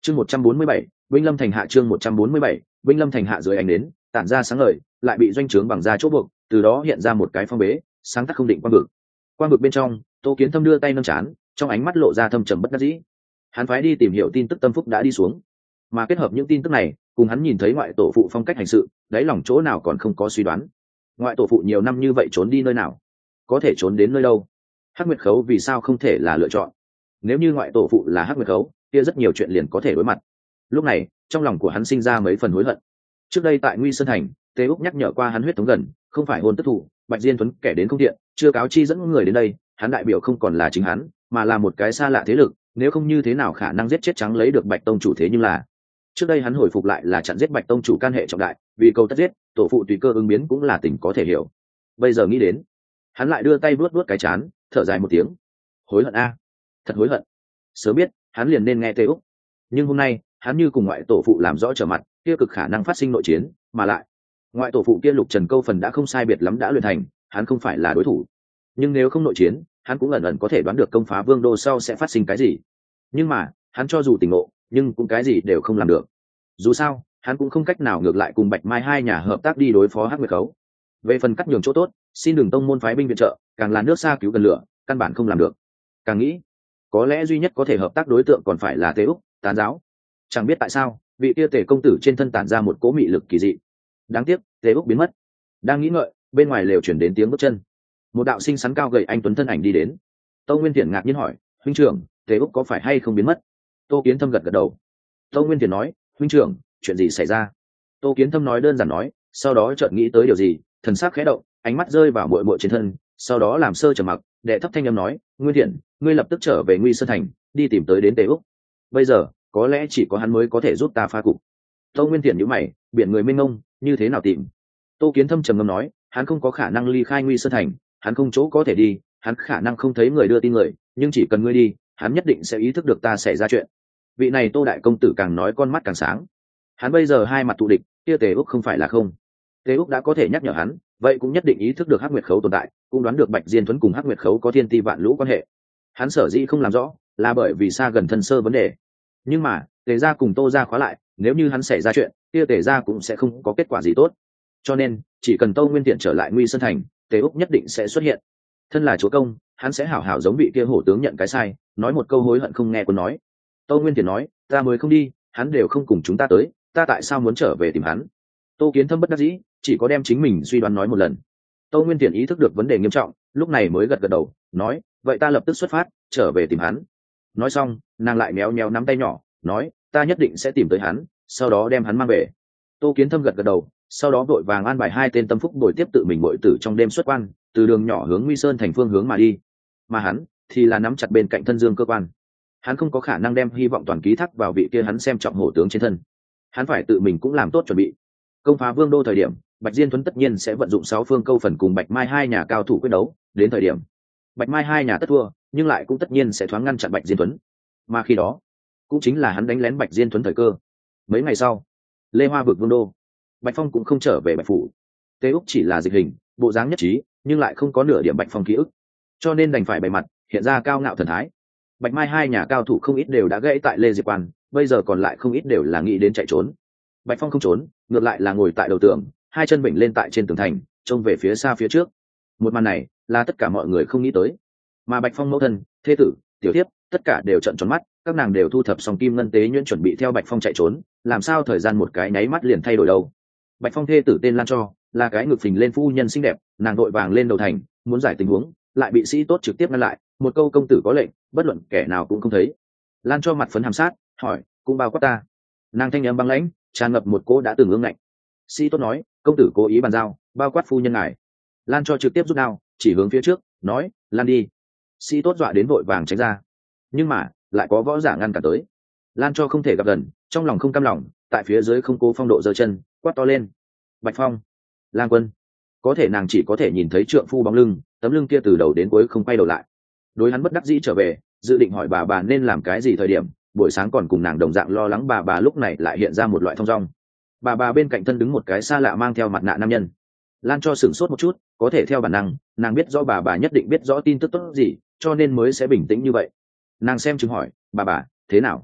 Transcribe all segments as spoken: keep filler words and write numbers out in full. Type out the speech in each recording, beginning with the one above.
chương một trăm bốn mươi bảy Vinh Lâm thành hạ chương một trăm bốn mươi bảy Vinh Lâm thành hạ dưới ánh đến tản ra sáng ngời, lại bị doanh trướng bằng da chỗ buộc, từ đó hiện ra một cái phong bế sáng tắt không định quang vực. Quang vực bên trong, Tô Kiến Thâm đưa tay nâng trán, trong ánh mắt lộ ra thâm trầm bất đắc dĩ. Hắn phái đi tìm hiểu tin tức tâm phúc đã đi xuống, mà kết hợp những tin tức này cùng hắn nhìn thấy ngoại tổ phụ phong cách hành sự, đáy lòng chỗ nào còn không có suy đoán. Ngoại tổ phụ nhiều năm như vậy trốn đi nơi nào, có thể trốn đến nơi đâu? Hắc Nguyệt Khấu vì sao không thể là lựa chọn? Nếu như ngoại tổ phụ là Hắc Nguyệt Khấu, kia rất nhiều chuyện liền có thể đối mặt. Lúc này trong lòng của hắn sinh ra mấy phần hối hận. Trước đây tại Nguy Sơn thành, Tề Úc nhắc nhở qua hắn huyết thống gần, không phải hôn tức thủ, Bạch Diên Tuấn kẻ đến không thiện, chưa cáo chi dẫn người đến đây, hắn đại biểu không còn là chính hắn, mà là một cái xa lạ thế lực, nếu không như thế nào khả năng giết chết trắng lấy được Bạch tông chủ thế nhưng là. Trước đây hắn hồi phục lại là chặn giết Bạch tông chủ can hệ trọng đại, vì câu tất giết, tổ phụ tùy cơ ứng biến cũng là tình có thể hiểu. Bây giờ nghĩ đến, hắn lại đưa tay vuốt vuốt cái chán, thở dài một tiếng. Hối hận a, thật hối hận. Sớm biết, hắn liền nên nghe Tề Úc. Nhưng hôm nay, hắn như cùng ngoại tổ phụ làm rõ trở mặt, kia cực khả năng phát sinh nội chiến, mà lại ngoại tổ phụ kia Lục Trần câu phần đã không sai biệt lắm đã luyện thành, hắn không phải là đối thủ. Nhưng nếu không nội chiến, hắn cũng ẩn ẩn có thể đoán được công phá Vương đô sau sẽ phát sinh cái gì. Nhưng mà hắn cho dù tỉnh ngộ, nhưng cũng cái gì đều không làm được. Dù sao hắn cũng không cách nào ngược lại cùng Bạch Mai hai nhà hợp tác đi đối phó Hắc Nguyệt Khấu. Về phần cắt nhường chỗ tốt, xin đừng tông môn phái binh viện trợ, càng là nước xa cứu gần lửa, căn bản không làm được. Càng nghĩ, có lẽ duy nhất có thể hợp tác đối tượng còn phải là Tề Úc, Tán giáo. Chẳng biết tại sao, vị kia Tề công tử trên thân tản ra một cỗ mị lực kỳ dị. Đáng tiếc, Tề Úc biến mất. Đang nghĩ ngợi, bên ngoài lều chuyển đến tiếng bước chân. Một đạo sinh sắn cao gầy anh tuấn thân ảnh đi đến. Tâu Nguyên Thiển ngạc nhiên hỏi, huynh trưởng, Tề Úc có phải hay không biến mất? Tô Kiến Thâm gật gật đầu. Tâu Nguyên Thiển nói, huynh trưởng, chuyện gì xảy ra? Tô Kiến Thâm nói đơn giản nói, sau đó chợt nghĩ tới điều gì, thần sắc khẽ động, ánh mắt rơi vào muội muội trên thân, sau đó làm sơ trầm mặc, đệ thấp thanh âm nói, Nguyên Thiển, ngươi lập tức trở về Nguy Sơn thành, đi tìm tới đến Tề Úc. Bây giờ có lẽ chỉ có hắn mới có thể giúp ta phá cục. Tô Nguyên Thiển nhíu mày, biển người mênh mông, như thế nào tìm? Tô Kiến Thâm trầm ngâm nói, hắn không có khả năng ly khai Nguy Sơn thành, hắn không chỗ có thể đi, hắn khả năng không thấy người đưa tin người, nhưng chỉ cần ngươi đi, hắn nhất định sẽ ý thức được ta sẽ ra chuyện. Vị này Tô đại công tử càng nói con mắt càng sáng. Hắn bây giờ hai mặt thù địch, kia Tề Úc không phải là không. Tề Úc đã có thể nhắc nhở hắn, vậy cũng nhất định ý thức được Hắc Nguyệt Khấu tồn tại, cũng đoán được Bạch Diên Tuấn cùng Hắc Nguyệt Khấu có thiên ti vạn lũ quan hệ. Hắn sở dĩ không làm rõ, là bởi vì xa gần thân sơ vấn đề. Nhưng mà Tề gia cùng Tô gia khóa lại, nếu như hắn xảy ra chuyện, kia Tề gia cũng sẽ không có kết quả gì tốt. Cho nên chỉ cần Tô Nguyên Tiện trở lại Nguy Sơn thành, Tề Úc nhất định sẽ xuất hiện. Thân là chúa công, hắn sẽ hảo hảo giống vị kia hổ tướng nhận cái sai, nói một câu hối hận không nghe quân nói. Tô Nguyên Tiện nói, ta mới không đi, hắn đều không cùng chúng ta tới, ta tại sao muốn trở về tìm hắn? Tô Kiến Thâm bất đắc dĩ, chỉ có đem chính mình suy đoán nói một lần. Tô Nguyên Tiện ý thức được vấn đề nghiêm trọng, lúc này mới gật gật đầu, nói, vậy ta lập tức xuất phát, trở về tìm hắn. Nói xong, nàng lại méo méo nắm tay nhỏ, nói, ta nhất định sẽ tìm tới hắn, sau đó đem hắn mang về. Tô Kiến Thâm gật gật đầu, sau đó vội vàng an bài hai tên tâm phúc bồi tiếp tự mình bội tử trong đêm xuất quan, từ đường nhỏ hướng Nguy Sơn thành phương hướng mà đi. Mà hắn thì là nắm chặt bên cạnh thân Dương cơ quan. Hắn không có khả năng đem hy vọng toàn ký thác vào vị kia hắn xem trọng hổ tướng trên thân. Hắn phải tự mình cũng làm tốt chuẩn bị. Công phá Vương đô thời điểm, Bạch Diên Tuấn tất nhiên sẽ vận dụng sáu phương câu phần cùng Bạch Mai hai nhà cao thủ quyết đấu, đến thời điểm Bạch Mai hai nhà tất thua, nhưng lại cũng tất nhiên sẽ thoáng ngăn chặn Bạch Diên Tuấn. Mà khi đó, cũng chính là hắn đánh lén Bạch Diên Tuấn thời cơ. Mấy ngày sau, Lê Hoa vực Vương đô, Bạch Phong cũng không trở về Bạch phủ. Tề Úc chỉ là dịch hình, bộ dáng nhất trí, nhưng lại không có nửa điểm Bạch Phong ký ức, cho nên đành phải bày mặt, hiện ra cao ngạo thần thái. Bạch Mai hai nhà cao thủ không ít đều đã gãy tại Lê Diệp Quan, bây giờ còn lại không ít đều là nghĩ đến chạy trốn. Bạch Phong không trốn, ngược lại là ngồi tại đầu tường, hai chân bệnh lên tại trên tường thành, trông về phía xa phía trước. Một màn này là tất cả mọi người không nghĩ tới. Mà Bạch Phong mẫu thân, thê tử, tiểu thiếp, tất cả đều trợn tròn mắt, các nàng đều thu thập xong kim ngân tế nhuyễn chuẩn bị theo Bạch Phong chạy trốn, làm sao thời gian một cái nháy mắt liền thay đổi đâu. Bạch Phong thê tử tên Lan Cho, là cái ngực phình lên phu nhân xinh đẹp, nàng vội vàng lên đầu thành, muốn giải tình huống, lại bị sĩ tốt trực tiếp ngăn lại, một câu công tử có lệnh, bất luận kẻ nào cũng không thấy. Lan Cho mặt phấn hàm sát, hỏi, cũng bao quát ta? Nàng thanh âm băng lãnh, tràn ngập một cỗ đã từng ương ngạnh. Sĩ tốt nói, công tử cố ý bàn giao, bao quát phu nhân ngài. Lan Cho trực tiếp rút đao, chỉ hướng phía trước, nói, lan đi. Sĩ tốt dọa đến vội vàng tránh ra, nhưng mà lại có võ giả ngăn cả tới. Lan Cho không thể gặp gần, trong lòng không cam lòng, tại phía dưới không cố phong độ giơ chân, quát to lên, Bạch Phong, Lang Quân. Có thể nàng chỉ có thể nhìn thấy trượng phu bóng lưng, tấm lưng kia từ đầu đến cuối không quay đầu lại. Đối hắn bất đắc dĩ trở về, dự định hỏi bà bà nên làm cái gì thời điểm, buổi sáng còn cùng nàng đồng dạng lo lắng bà bà lúc này lại hiện ra một loại thong dong. Bà bà bên cạnh thân đứng một cái xa lạ mang theo mặt nạ nam nhân. Lan Cho sửng sốt một chút, có thể theo bản năng, nàng biết rõ bà bà nhất định biết rõ tin tức tốt gì, cho nên mới sẽ bình tĩnh như vậy. Nàng xem chừng hỏi, bà bà thế nào?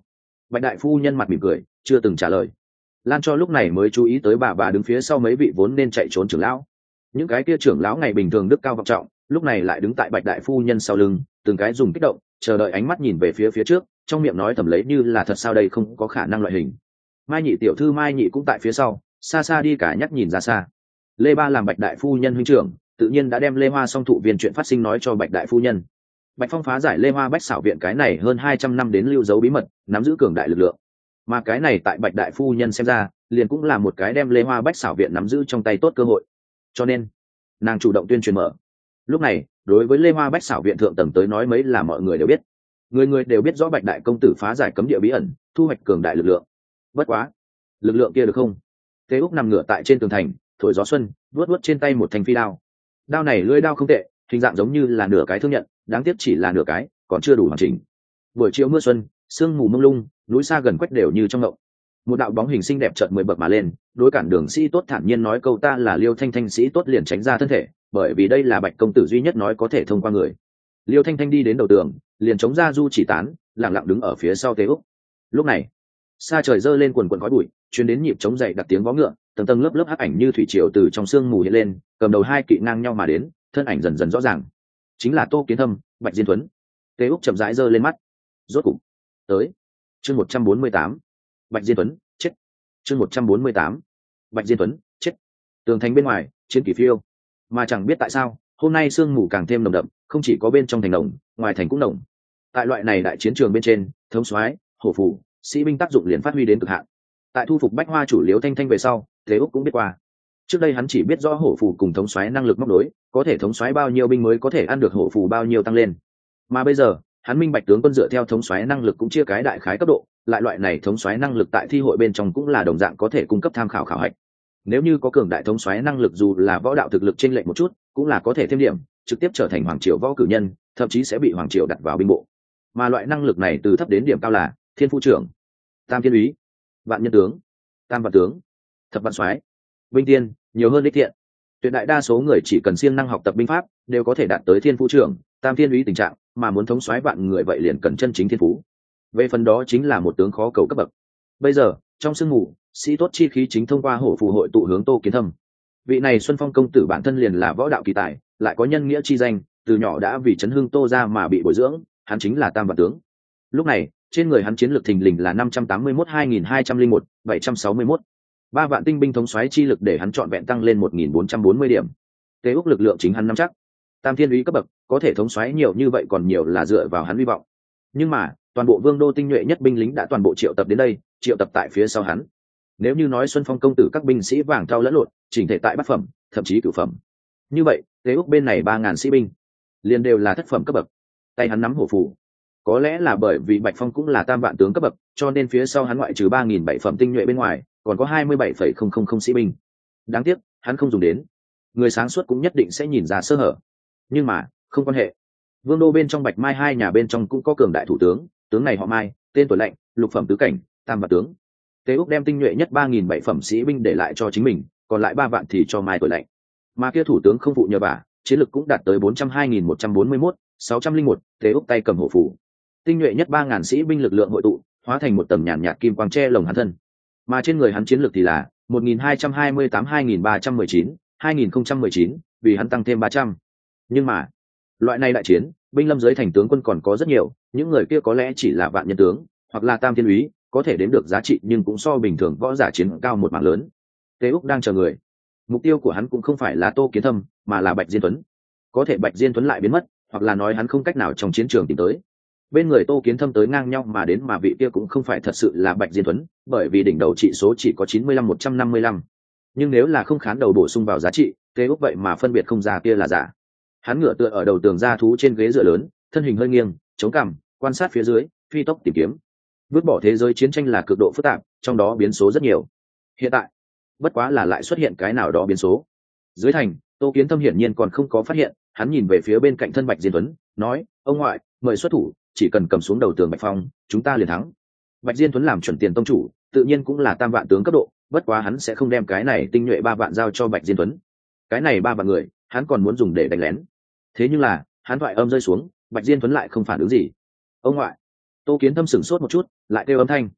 Bạch đại phu nhân mặt mỉm cười chưa từng trả lời. Lan cho lúc này mới chú ý tới bà bà đứng phía sau mấy vị vốn nên chạy trốn trưởng lão. Những cái kia trưởng lão ngày bình thường đức cao vọng trọng, lúc này lại đứng tại Bạch đại phu nhân sau lưng, từng cái dùng kích động chờ đợi ánh mắt nhìn về phía phía trước, trong miệng nói thầm lấy như là thật sao đây không có khả năng loại hình. Mai nhị tiểu thư Mai nhị cũng tại phía sau, xa xa đi cả nhắc nhìn ra xa. Lê Ba làm Bạch đại phu nhân huynh trưởng, tự nhiên đã đem Lê Hoa song thụ viên chuyện phát sinh nói cho Bạch đại phu nhân. Bạch Phong phá giải Lê Hoa Bách xảo viện cái này hơn hai trăm năm đến lưu dấu bí mật, nắm giữ cường đại lực lượng. Mà cái này tại Bạch đại phu nhân xem ra, liền cũng là một cái đem Lê Hoa Bách xảo viện nắm giữ trong tay tốt cơ hội. Cho nên, nàng chủ động tuyên truyền mở. Lúc này, đối với Lê Hoa Bách xảo viện thượng tầng tới nói mấy là mọi người đều biết. Người người đều biết rõ Bạch đại công tử phá giải cấm địa bí ẩn, thu hoạch cường đại lực lượng. Bất quá, lực lượng kia được không? Tế Úc nằm ngửa tại trên tường thành, thổi gió xuân, vuốt vuốt trên tay một thanh phi đao. Đao này lưỡi đao không tệ, hình dạng giống như là nửa cái thương nhận, đáng tiếc chỉ là nửa cái, còn chưa đủ hoàn chỉnh. Buổi chiều mưa xuân, sương mù mông lung, núi xa gần quách đều như trong ngộng. Một đạo bóng hình xinh đẹp chợt mười bậc mà lên, đối cản đường sĩ tốt thản nhiên nói câu ta là Liêu Thanh Thanh, sĩ tốt liền tránh ra thân thể, bởi vì đây là Bạch công tử duy nhất nói có thể thông qua người. Liêu Thanh Thanh đi đến đầu tường, liền chống ra du chỉ tán, lặng lặng đứng ở phía sau Tế Úc. Lúc này, xa trời dơ lên quần quần khói bụi, truyền đến nhịp chống dậy đặt tiếng vó ngựa, tầng tầng lớp lớp hắc ảnh như thủy triều từ trong sương mù hiện lên, cầm đầu hai kỵ ngang nhau mà đến, thân ảnh dần dần rõ ràng, chính là Tô Kiến Thâm, Bạch Diên Tuấn. Tế Úc chậm rãi giơ lên mắt, rốt cục tới. Chương một trăm bốn mươi tám, Bạch Diên Tuấn chết. Chương một trăm bốn mươi tám, Bạch Diên Tuấn chết. Tường thành bên ngoài, chiến kỳ phiêu, mà chẳng biết tại sao, hôm nay sương mù càng thêm nồng đậm, không chỉ có bên trong thành nồng, ngoài thành cũng nồng. Tại loại này đại chiến trường bên trên, thống soái, hổ phủ, sĩ binh tác dụng liền phát huy đến cực hạn. Tại thu phục Bách Hoa chủ Liễu Thanh Thanh về sau, Tế Úc cũng biết qua. Trước đây hắn chỉ biết rõ hổ phù cùng thống soái năng lực móc đối, có thể thống soái bao nhiêu binh mới có thể ăn được hổ phù bao nhiêu tăng lên. Mà bây giờ, hắn minh bạch tướng quân dựa theo thống soái năng lực cũng chia cái đại khái cấp độ, lại loại này thống soái năng lực tại thi hội bên trong cũng là đồng dạng có thể cung cấp tham khảo khảo hạch. Nếu như có cường đại thống soái năng lực dù là võ đạo thực lực chênh lệch một chút, cũng là có thể thêm điểm, trực tiếp trở thành hoàng triều võ cử nhân, thậm chí sẽ bị hoàng triều đặt vào binh bộ. Mà loại năng lực này từ thấp đến điểm cao là thiên phu trưởng, tam thiên úy, vạn nhân tướng, tam vạn tướng, thập vạn soái, binh tiên, nhiều hơn đích thiện. Tuyệt đại đa số người chỉ cần siêng năng học tập binh pháp đều có thể đạt tới thiên phú trưởng, tam thiên úy tình trạng, mà muốn thống soái vạn người vậy liền cần chân chính thiên phú. Về phần đó chính là một tướng khó cầu cấp bậc. Bây giờ trong sương mù, sĩ tốt chi khí chính thông qua hổ phù hội tụ hướng Tô Kiến Thâm. Vị này Xuân Phong công tử bản thân liền là võ đạo kỳ tài, lại có nhân nghĩa chi danh, từ nhỏ đã vì chấn hưng Tô ra mà bị bồi dưỡng, hắn chính là tam vạn tướng. Lúc này trên người hắn chiến lược thình lình là năm trăm tám mươi mốt hai nghìn hai trăm linh một bảy trăm sáu mươi mốt, ba vạn tinh binh thống soái chi lực để hắn trọn vẹn tăng lên một nghìn bốn trăm bốn mươi điểm. Tế Úc lực lượng chính hắn nắm chắc, tam thiên úy cấp bậc có thể thống soái nhiều như vậy còn nhiều là dựa vào hắn hy vọng. Nhưng mà toàn bộ vương đô tinh nhuệ nhất binh lính đã toàn bộ triệu tập đến đây, triệu tập tại phía sau hắn. Nếu như nói Xuân Phong công tử các binh sĩ vàng thau lẫn lộn, chỉnh thể tại bát phẩm, thậm chí cửu phẩm, như vậy Tế Úc bên này ba ngàn sĩ binh liền đều là thất phẩm cấp bậc. Tay hắn nắm hổ phù, có lẽ là bởi vì Bạch Phong cũng là tam vạn tướng cấp bậc, cho nên phía sau hắn ngoại trừ ba nghìn bảy phẩm tinh nhuệ bên ngoài, còn có hai mươi bảy phẩy không không không sĩ binh. Đáng tiếc hắn không dùng đến, người sáng suốt cũng nhất định sẽ nhìn ra sơ hở. Nhưng mà không quan hệ, vương đô bên trong Bạch Mai hai nhà bên trong cũng có cường đại thủ tướng, tướng này họ Mai, tên tuổi lệnh, lục phẩm tứ cảnh, tam vạn tướng. Tế Úc đem tinh nhuệ nhất ba nghìn bảy phẩm sĩ binh để lại cho chính mình, còn lại ba vạn thì cho Mai tuổi lệnh. Mà kia thủ tướng không phụ nhờ vả, chiến lực cũng đạt tới bốn trăm hai nghìn một trăm bốn mươi mốt sáu trăm linh một. Tế Úc tay cầm hổ phù, tinh nhuệ nhất ba ngàn sĩ binh lực lượng hội tụ, hóa thành một tầng nhàn nhạt kim quang che lồng hắn thân. Mà trên người hắn chiến lược thì là một nghìn hai trăm hai mươi tám hai nghìn ba trăm mười chín hai nghìn không trăm mười chín, vì hắn tăng thêm ba trăm. Nhưng mà loại này đại chiến, binh lâm dưới thành tướng quân còn có rất nhiều, những người kia có lẽ chỉ là vạn nhân tướng hoặc là tam thiên úy, có thể đếm được giá trị nhưng cũng so bình thường võ giả chiến cao một mảng lớn. Tế Úc đang chờ người, mục tiêu của hắn cũng không phải là Tô Kiến Thâm mà là Bạch Diên Tuấn. Có thể Bạch Diên Tuấn lại biến mất, hoặc là nói hắn không cách nào trong chiến trường tìm tới. Bên người Tô Kiến Thâm tới ngang nhau mà đến, mà vị kia cũng không phải thật sự là Bạch Diên Tuấn, bởi vì đỉnh đầu trị số chỉ có chín mươi lăm một trăm năm mươi lăm. Nhưng nếu là không khán đầu bổ sung vào giá trị, Tế Úc vậy mà phân biệt không ra kia là giả. Hắn ngửa tựa ở đầu tường ra thú trên ghế dựa lớn, thân hình hơi nghiêng, chống cằm, quan sát phía dưới, phi tốc tìm kiếm. Vứt bỏ thế giới chiến tranh là cực độ phức tạp, trong đó biến số rất nhiều. Hiện tại, bất quá là lại xuất hiện cái nào đó biến số. Dưới thành, Tô Kiến Thâm hiển nhiên còn không có phát hiện, hắn nhìn về phía bên cạnh thân Bạch Diên Tuấn, nói: "Ông ngoại, mời xuất thủ, chỉ cần cầm xuống đầu tường Bạch Phong, chúng ta liền thắng." Bạch Diên Tuấn làm chuẩn tiền tông chủ, tự nhiên cũng là tam vạn tướng cấp độ, bất quá hắn sẽ không đem cái này tinh nhuệ ba vạn giao cho Bạch Diên Tuấn. Cái này ba vạn người, hắn còn muốn dùng để đánh lén. Thế nhưng là, hắn thoại âm rơi xuống, Bạch Diên Tuấn lại không phản ứng gì. "Ông ngoại." Tô Kiến Thâm sửng sốt một chút, lại kêu âm thanh,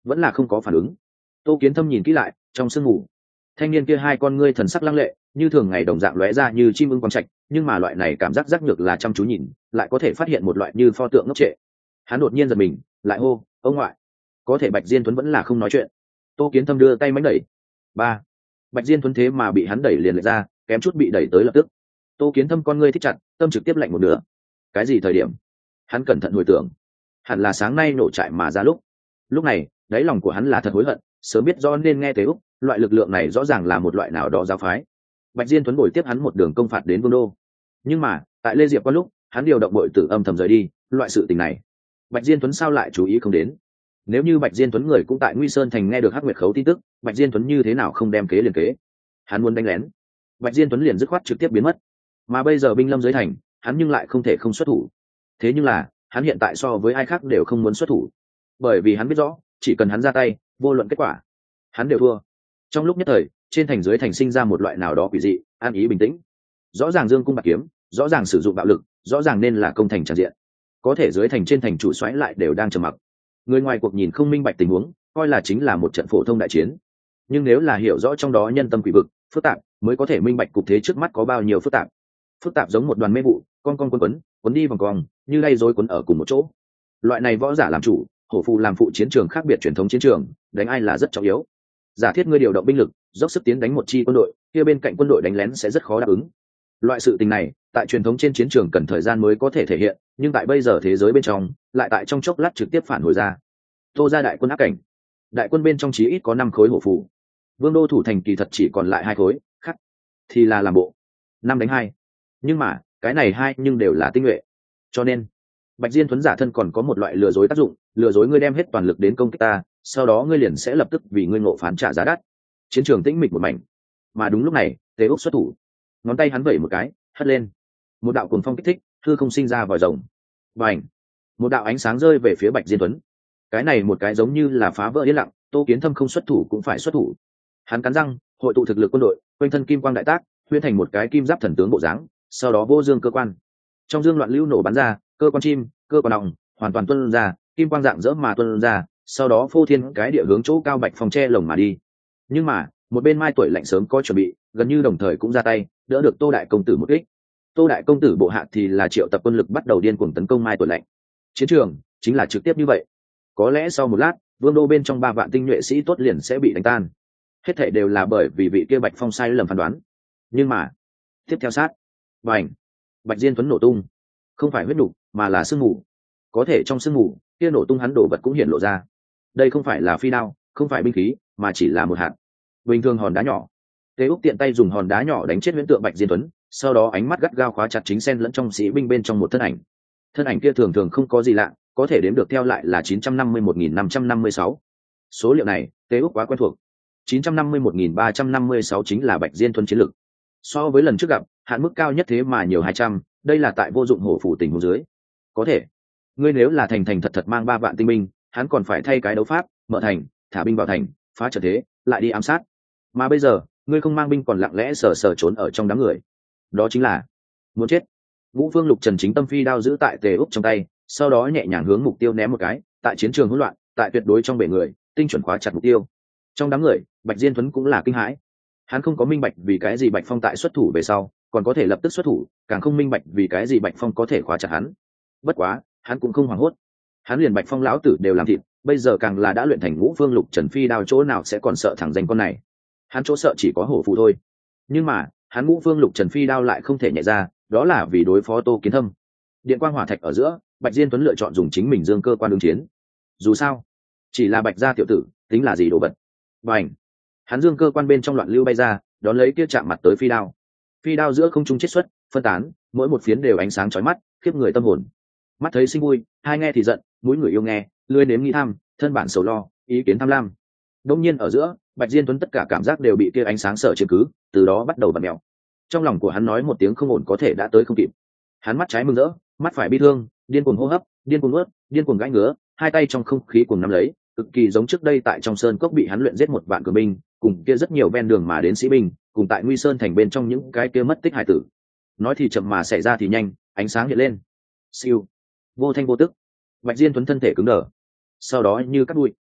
vẫn là không có phản ứng. Tô Kiến Thâm nhìn kỹ lại, trong sương mù thanh niên kia hai con ngươi thần sắc lăng lệ, như thường ngày đồng dạng lóe ra như chim ưng quang trạch, nhưng mà loại này cảm giác giác nhược là chăm chú nhìn lại có thể phát hiện một loại như pho tượng ngốc trệ. Hắn đột nhiên giật mình, lại hô ông ngoại. Có thể Bạch Diên Tuấn vẫn là không nói chuyện. Tô Kiến Thâm đưa tay mánh đẩy. Ba. Bạch Diên Tuấn thế mà bị hắn đẩy liền lệch ra, kém chút bị đẩy tới lập tức. Tô Kiến Thâm con ngươi thích chặt, tâm trực tiếp lạnh một nửa. Cái gì thời điểm? Hắn cẩn thận hồi tưởng, hẳn là sáng nay nổ trại mà ra lúc. Lúc này đáy lòng của hắn là thật hối hận, sớm biết do nên nghe Tế Úc, loại lực lượng này rõ ràng là một loại nào đó giáo phái. Bạch Diên Tuấn bồi tiếp hắn một đường công phạt đến Vương đô, nhưng mà tại Lê Diệp có lúc hắn điều động bội tử âm thầm rời đi, loại sự tình này Bạch Diên Tuấn sao lại chú ý không đến? Nếu như Bạch Diên Tuấn người cũng tại Nguy Sơn thành nghe được Hắc Nguyệt Khấu tin tức, Bạch Diên Tuấn như thế nào không đem kế liền kế? Hắn muốn đánh lén, Bạch Diên Tuấn liền dứt khoát trực tiếp biến mất. Mà bây giờ binh lâm dưới thành, hắn nhưng lại không thể không xuất thủ. Thế nhưng là hắn hiện tại so với ai khác đều không muốn xuất thủ, bởi vì hắn biết rõ chỉ cần hắn ra tay, vô luận kết quả hắn đều thua. Trong lúc nhất thời trên thành dưới thành sinh ra một loại nào đó quỷ dị an ý bình tĩnh. Rõ ràng dương cung bạc kiếm, rõ ràng sử dụng bạo lực, rõ ràng nên là công thành tràn diện, có thể dưới thành trên thành chủ xoáy lại đều đang trầm mặc. Người ngoài cuộc nhìn không minh bạch tình huống, coi là chính là một trận phổ thông đại chiến, nhưng nếu là hiểu rõ trong đó nhân tâm quỷ vực phức tạp, mới có thể minh bạch cục thế trước mắt có bao nhiêu phức tạp. Phức tạp giống một đoàn mê vụ, con con quấn quấn quấn đi vòng cong, như lay rối quấn ở cùng một chỗ. Loại này võ giả làm chủ, hổ phù làm phụ chiến trường khác biệt truyền thống chiến trường, đánh ai là rất trọng yếu. Giả thiết ngươi điều động binh lực dốc sức tiến đánh một chi quân đội, kia bên cạnh quân đội đánh lén sẽ rất khó đáp ứng. Loại sự tình này tại truyền thống trên chiến trường cần thời gian mới có thể thể hiện, nhưng tại bây giờ thế giới bên trong lại tại trong chốc lát trực tiếp phản hồi ra. Tô ra đại quân áp cảnh, đại quân bên trong chí ít có năm khối hổ phù. Vương đô thủ thành kỳ thật chỉ còn lại hai khối, khắc thì là làm bộ năm đánh hai, nhưng mà cái này hai nhưng đều là tinh nhuệ, cho nên Bạch Diên Tuấn giả thân còn có một loại lừa dối tác dụng, lừa dối ngươi đem hết toàn lực đến công kích ta, sau đó ngươi liền sẽ lập tức vì ngươi ngộ phán trả giá đắt. Chiến trường tĩnh mịch một mảnh, mà đúng lúc này Tế Úc xuất thủ, ngón tay hắn vẩy một cái, hất lên một đạo cuồng phong kích thích, hư không sinh ra vòi rồng, bành, một đạo ánh sáng rơi về phía Bạch Diên Tuấn. Cái này một cái giống như là phá vỡ yên lặng, Tô Kiến Thâm không xuất thủ cũng phải xuất thủ. Hắn cắn răng hội tụ thực lực quân đội, quanh thân kim quang đại tác, huyễn thành một cái kim giáp thần tướng bộ dáng, sau đó vô dương cơ quan, trong dương loạn lưu nổ bắn ra, cơ quan chim, cơ quan đồng hoàn toàn tuôn ra, kim quang dạng dỡ mà tuôn ra, sau đó phô thiên cái địa hướng chỗ cao Bạch Phong che lồng mà đi. Nhưng mà một bên Mai Tuổi Lạnh sớm có chuẩn bị, gần như đồng thời cũng ra tay đỡ được Tô đại công tử một kích. Tô đại công tử bộ hạ thì là triệu tập quân lực bắt đầu điên cuồng tấn công Mai Tuổi Lạnh. Chiến trường chính là trực tiếp như vậy. Có lẽ sau một lát vương đô bên trong ba vạn tinh nhuệ sĩ tốt liền sẽ bị đánh tan, hết thảy đều là bởi vì vị kia Bạch Phong sai lầm phán đoán. Nhưng mà tiếp theo sát bành, Bạch Diên Tuấn nổ tung, không phải huyết nục mà là sương mù. Có thể trong sương mù kia nổ tung hắn đổ vật cũng hiện lộ ra. Đây không phải là phi đao, không phải binh khí, mà chỉ là một hạt bình thường hòn đá nhỏ. Tế Úc tiện tay dùng hòn đá nhỏ đánh chết huyễn tượng Bạch Diên Tuấn, sau đó ánh mắt gắt gao khóa chặt chính xen lẫn trong sĩ binh bên trong một thân ảnh. Thân ảnh kia thường thường không có gì lạ, có thể đếm được theo lại là chín trăm năm mươi mốt nghìn năm trăm năm mươi sáu. Số liệu này Tế Úc quá quen thuộc. chín trăm năm mươi mốt nghìn ba trăm năm mươi sáu chính là Bạch Diên Tuấn chiến lực. So với lần trước gặp, hạn mức cao nhất thế mà nhiều hai trăm, đây là tại vô dụng hổ phủ tình huống dưới. Có thể ngươi nếu là thành thành thật thật mang ba vạn tinh binh, hắn còn phải thay cái đấu pháp, mở thành, thả binh vào thành, phá trận thế, lại đi ám sát. Mà bây giờ ngươi không mang binh còn lặng lẽ sờ sờ trốn ở trong đám người, đó chính là muốn chết. Ngũ Phương Lục Trần chính tâm phi đao giữ tại Tề Úc trong tay, sau đó nhẹ nhàng hướng mục tiêu ném một cái, tại chiến trường hỗn loạn, tại tuyệt đối trong bể người, tinh chuẩn khóa chặt mục tiêu. Trong đám người Bạch Diên Tuấn cũng là kinh hãi, hắn không có minh bạch vì cái gì Bạch Phong tại xuất thủ về sau còn có thể lập tức xuất thủ, càng không minh bạch vì cái gì Bạch Phong có thể khóa chặt hắn. Bất quá hắn cũng không hoảng hốt, hắn liền Bạch Phong lão tử đều làm thịt, bây giờ càng là đã luyện thành Ngũ Phương Lục Trần phi đao, chỗ nào sẽ còn sợ thằng danh con này. Hắn chỗ sợ chỉ có hổ phù thôi, nhưng mà hắn Ngũ Phương Lục Trần phi đao lại không thể nhẹ ra, đó là vì đối phó Tô Kiến Thâm. Điện quang hỏa thạch ở giữa, Bạch Diên Tuấn lựa chọn dùng chính mình dương cơ quan ứng chiến. Dù sao chỉ là Bạch gia tiểu tử, tính là gì đồ vật. Bành, hắn dương cơ quan bên trong loạn lưu bay ra, đón lấy kia chạm mặt tới phi đao. Phi đao giữa không trung chiết xuất, phân tán, mỗi một phiến đều ánh sáng chói mắt, khiếp người tâm hồn. Mắt thấy sinh vui, hai nghe thì giận, mũi người yêu nghe, lưỡi nếm nghĩ tham, thân bản sầu lo, ý kiến tham lam. Đông nhiên ở giữa, Bạch Diên Tuấn tất cả cảm giác đều bị kia ánh sáng sở chiếm cứ, từ đó bắt đầu bật mèo. Trong lòng của hắn nói một tiếng không ổn có thể đã tới không kịp. Hắn mắt trái mừng rỡ, mắt phải bi thương, điên cuồng hô hấp, điên cuồng nuốt, điên cuồng gãi ngứa, hai tay trong không khí cuồng nắm lấy, cực kỳ giống trước đây tại trong sơn cốc bị hắn luyện giết một vạn cường binh, cùng kia rất nhiều ven đường mà đến sĩ binh, cùng tại Nguy Sơn thành bên trong những cái kia mất tích hải tử. Nói thì chậm mà xảy ra thì nhanh, ánh sáng hiện lên. Siêu, vô thanh vô tức, Bạch Diên Tuấn thân thể cứng đờ, sau đó như cắt bụi,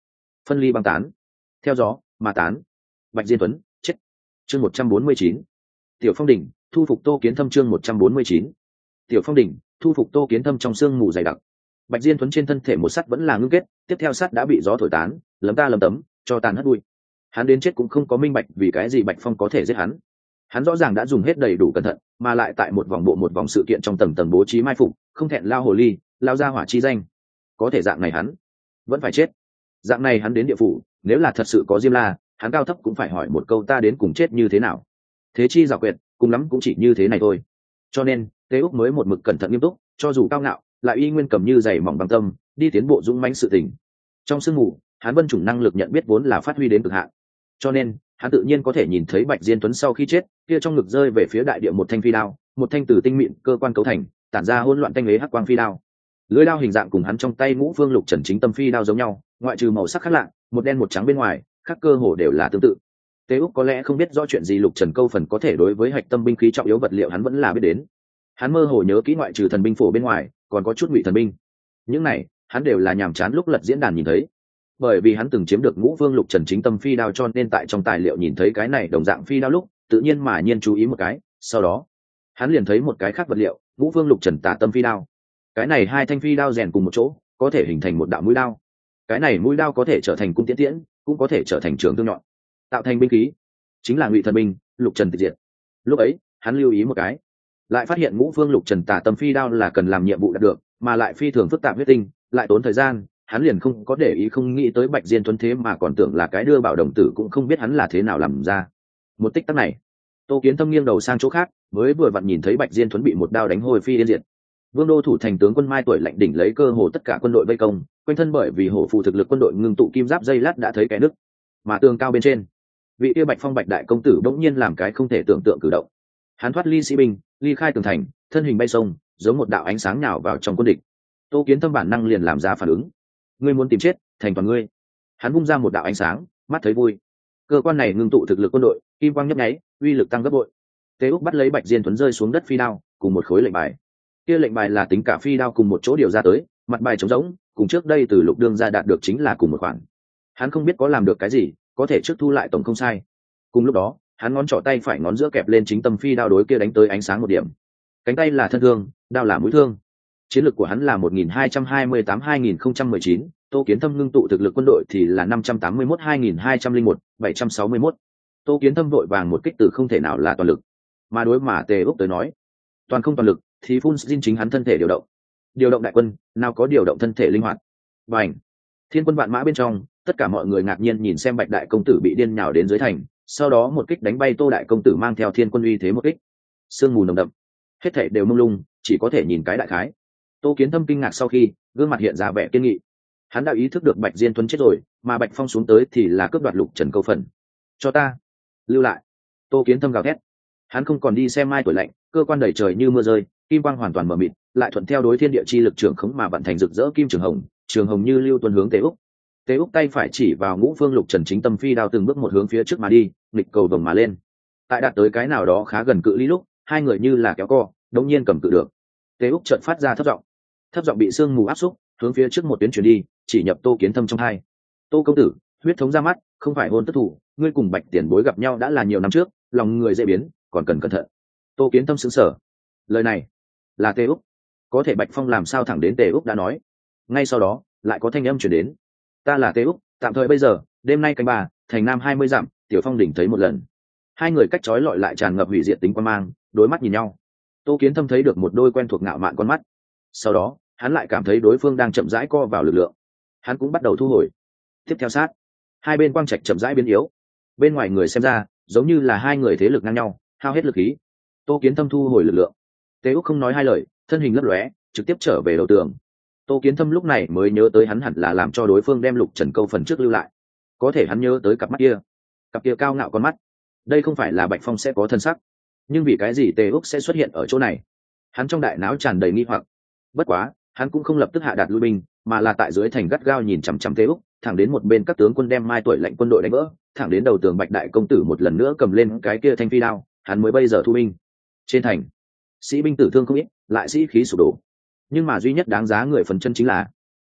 phân ly băng tán, theo gió mà tán. Bạch Diên Tuấn chết. Chương một trăm bốn mươi chín. Tiểu Phong đỉnh thu phục Tô Kiến Thâm. Chương một trăm bốn mươi chín. Tiểu Phong đỉnh thu phục Tô Kiến Thâm. Trong sương mù dày đặc, Bạch Diên Tuấn trên thân thể một sắt vẫn là ngưng kết, tiếp theo sắt đã bị gió thổi tán, lấm ta lấm tấm, cho tàn hất bụi. Hắn đến chết cũng không có minh bạch vì cái gì Bạch Phong có thể giết hắn. Hắn rõ ràng đã dùng hết đầy đủ cẩn thận, mà lại tại một vòng bộ một vòng sự kiện trong tầng tầng bố trí mai phục, không thẹn lao hồ ly, lao ra hỏa chi danh. Có thể dạng này hắn vẫn phải chết. Dạng này hắn đến địa phủ, nếu là thật sự có Diêm La, hắn cao thấp cũng phải hỏi một câu ta đến cùng chết như thế nào. Thế chi giảo quyệt, cùng lắm cũng chỉ như thế này thôi. Cho nên, Tế Úc mới một mực cẩn thận nghiêm túc, cho dù cao ngạo, lại y nguyên cầm như dày mỏng bằng tâm, đi tiến bộ dũng mãnh sự tình. Trong sương mù, hắn vân chủng năng lực nhận biết vốn là phát huy đến cực hạn. Cho nên, hắn tự nhiên có thể nhìn thấy Bạch Diên Tuấn sau khi chết, kia trong ngực rơi về phía đại địa một thanh phi đao, một thanh từ tinh mịn cơ quan cấu thành, tản ra hỗn loạn tanh lế hắc quang phi đao. Lưỡi đao hình dạng cùng hắn trong tay Ngũ Phương Lục Trần chính tâm phi đao giống nhau, ngoại trừ màu sắc khác lạ, một đen một trắng bên ngoài, khác cơ hồ đều là tương tự. Tế Úc có lẽ không biết rõ chuyện gì Lục Trần câu phần có thể đối với hạch tâm binh khí trọng yếu vật liệu hắn vẫn là biết đến. Hắn mơ hồ nhớ kỹ ngoại trừ thần binh phổ bên ngoài, còn có chút ngụy thần binh. Những này, hắn đều là nhàm chán lúc lật diễn đàn nhìn thấy. Bởi vì hắn từng chiếm được Ngũ Phương Lục Trần chính tâm phi đao cho nên tại trong tài liệu nhìn thấy cái này đồng dạng phi đao lúc, tự nhiên mà nhiên chú ý một cái, sau đó, hắn liền thấy một cái khác vật liệu, Ngũ Phương Lục Trần tả tâm phi đao. Cái này hai thanh phi đao rèn cùng một chỗ, có thể hình thành một đạo mũi đao. Cái này mũi đao có thể trở thành cung tiễn tiễn, cũng có thể trở thành trường thương nhọn, tạo thành binh khí, chính là ngụy thần binh, Lục Trần tịch diệt. Lúc ấy, hắn lưu ý một cái, lại phát hiện Ngũ Phương Lục Trần tả tâm phi đao là cần làm nhiệm vụ đạt được, mà lại phi thường phức tạp huyết tinh, lại tốn thời gian, hắn liền không có để ý không nghĩ tới Bạch Diên Tuấn thế mà còn tưởng là cái đưa bảo đồng tử cũng không biết hắn là thế nào làm ra. Một tích tắc này, Tô Kiến Thâm nghiêng đầu sang chỗ khác, mới vừa vặn nhìn thấy Bạch Diên Tuấn bị một đao đánh hồi phi yên diệt. Vương đô thủ thành tướng quân Mai tuổi lạnh đỉnh lấy cơ hồ tất cả quân đội vây công, quanh thân bởi vì hổ phù thực lực quân đội ngưng tụ kim giáp dây lát đã thấy cái nứt. Mà tường cao bên trên, vị kia Bạch Phong Bạch đại công tử bỗng nhiên làm cái không thể tưởng tượng cử động. Hắn thoát ly sĩ binh, ly khai tường thành, thân hình bay sông, giống một đạo ánh sáng nhào vào trong quân địch. Tô Kiến Thâm bản năng liền làm ra phản ứng. Ngươi muốn tìm chết, thành toàn ngươi. Hắn vung ra một đạo ánh sáng, mắt thấy vui. Cơ quan này ngưng tụ thực lực quân đội, kim quang nhấp nháy, uy lực tăng gấp bội. Tế Úc bắt lấy Bạch Diên Tuấn rơi xuống đất phi đao, cùng một khối lệnh bài. Kia lệnh bài là tính cả phi đao cùng một chỗ điều ra tới, mặt bài trống rỗng, cùng trước đây từ Lục Đương ra đạt được chính là cùng một khoản. Hắn không biết có làm được cái gì, có thể trước thu lại tổng không sai. Cùng lúc đó, hắn ngón trỏ tay phải ngón giữa kẹp lên chính tâm phi đao đối kia đánh tới ánh sáng một điểm. Cánh tay là thân thương, đao là mũi thương. Chiến lược của hắn là một nghìn hai trăm hai mươi tám hai nghìn không trăm mười chín, Tô Kiến Thâm ngưng tụ thực lực quân đội thì là năm trăm tám mươi mốt hai nghìn hai trăm lẻ một, bảy trăm sáu mươi mốt. Tô Kiến Thâm vội vàng một kích từ không thể nào là toàn lực. Mà đối mà Tề Úc tới nói, toàn không toàn lực thì phun xin chính hắn thân thể điều động. Điều động đại quân, nào có điều động thân thể linh hoạt. Bành! Thiên quân vạn mã bên trong, tất cả mọi người ngạc nhiên nhìn xem Bạch đại công tử bị điên nhào đến dưới thành, sau đó một kích đánh bay Tô đại công tử mang theo thiên quân uy thế một kích. Sương mù nồng đậm, hết thảy đều mông lung, chỉ có thể nhìn cái đại khái. Tô Kiến Thâm kinh ngạc sau khi, gương mặt hiện ra vẻ kiên nghị. Hắn đã ý thức được Bạch Diên Tuấn chết rồi, mà Bạch Phong xuống tới thì là cướp đoạt Lục Trần câu phần. Cho ta lưu lại! Tô Kiến Thâm gào thét. Hắn không còn đi xem Mai tuổi lạnh, cơ quan đầy trời như mưa rơi, kim quang hoàn toàn mờ mịt, lại thuận theo đối thiên địa chi lực trưởng khống mà vận thành rực rỡ kim trường hồng, trường hồng như lưu tuần hướng Tế Úc. Tế Úc tay phải chỉ vào Ngũ Phương Lục Trần chính tâm phi đao từng bước một hướng phía trước mà đi, nghịch cầu vồng mà lên. Tại đạt tới cái nào đó khá gần cự ly lúc, hai người như là kéo co, đống nhiên cầm cự được. Tế Úc chợt phát ra thấp giọng, thấp giọng bị sương mù áp xúc, hướng phía trước một tuyến chuyển đi, chỉ nhập Tô Kiến Thâm trong hai. Tô công tử, huyết thống ra mắt, không phải hôn tất thủ, ngươi cùng Bạch tiền bối gặp nhau đã là nhiều năm trước, lòng người dễ biến, còn cần cẩn thận. Tô Kiến Thâm sững sờ. Lời này là Tề Úc, có thể Bạch Phong làm sao thẳng đến Tề Úc đã nói. Ngay sau đó lại có thanh âm chuyển đến, ta là Tề Úc, tạm thời bây giờ, đêm nay canh bà, thành nam hai mươi dặm, Tiểu Phong đỉnh thấy một lần. Hai người cách chói lọi lại tràn ngập hủy diệt tính quan mang, đối mắt nhìn nhau. Tô Kiến Thâm thấy được một đôi quen thuộc ngạo mạn con mắt. Sau đó hắn lại cảm thấy đối phương đang chậm rãi co vào lực lượng, hắn cũng bắt đầu thu hồi. Tiếp theo sát, hai bên quang trạch chậm rãi biến yếu, bên ngoài người xem ra giống như là hai người thế lực ngang nhau, hao hết lực khí. Tô Kiến Thâm thu hồi lực lượng. Tế Úc không nói hai lời, thân hình lấp lóe, trực tiếp trở về đầu tường. Tô Kiến Thâm lúc này mới nhớ tới hắn hẳn là làm cho đối phương đem Lục Trần câu phần trước lưu lại. Có thể hắn nhớ tới cặp mắt kia, cặp kia cao ngạo con mắt. Đây không phải là Bạch Phong sẽ có thân sắc, nhưng vì cái gì Tề Úc sẽ xuất hiện ở chỗ này? Hắn trong đại não tràn đầy nghi hoặc. Bất quá, hắn cũng không lập tức hạ đạt lui binh, mà là tại dưới thành gắt gao nhìn chằm chằm Tề Úc, thẳng đến một bên các tướng quân đem Mai tuổi lệnh quân đội đánh vỡ, thẳng đến đầu tường Bạch đại công tử một lần nữa cầm lên cái kia thanh phi đao, hắn mới bây giờ thu binh. Trên thành, sĩ binh tử thương không ít, lại sĩ khí sụp đổ. Nhưng mà duy nhất đáng giá người phấn chân chính là